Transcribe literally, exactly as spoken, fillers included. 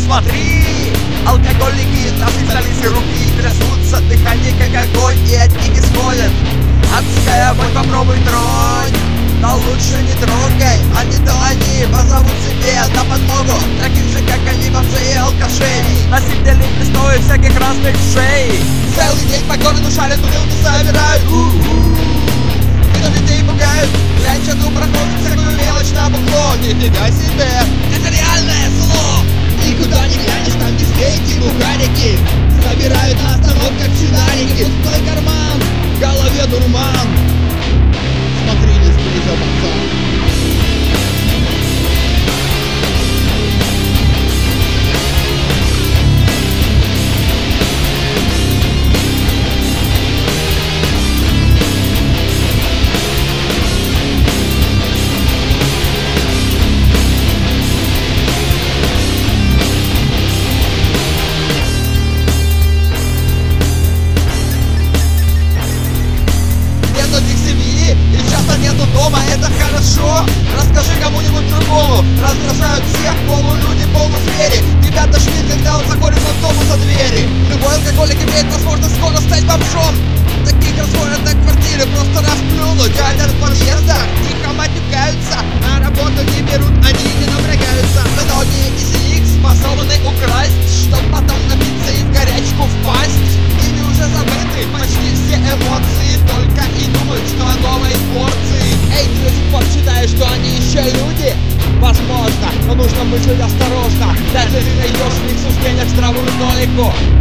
смотри, алкоголики насыпались руки, трясутся, дыхание как огонь, и от них исходит адская вонь. Попробуй тронь, но лучше не трогай, а не то они позовут себе на подмогу таких же, как они, бомжей и алкашей, носители крестов всяких разных шей. Целый день по городу шарят, бутылки собирают, и людей пугают, прячут у прохожих всякую мелочь на бухло. Нифига себе, это реальное зло. Никуда не глянешь, там везде эти бухарики собирают на остановках чинарики. Пустой карман, в голове дурман. Смотри, не сблизил пацан. Нету дома, это хорошо. Расскажи кому-нибудь другому. Раздражают всех полулюди, полузвери. Ребята шли, когда он заходит в автобус за двери. Любой алкоголик имеет возможность скоро стать бомжом. Таких разводят на квартире, просто расплюнуть. Дядя в подъездах тихо матюкаются, на работу не берут, они не напрягаются. Многие из них способны украсть, чтоб потом напиться и в горячку впасть. Ими уже забыты почти все эмоции, только и думают, что о новой порции. Эй, ты до сих пор считаешь, что они еще люди? Возможно, но нужно мыслить осторожно. Даже ты найдешь в них суждениях здравую толику.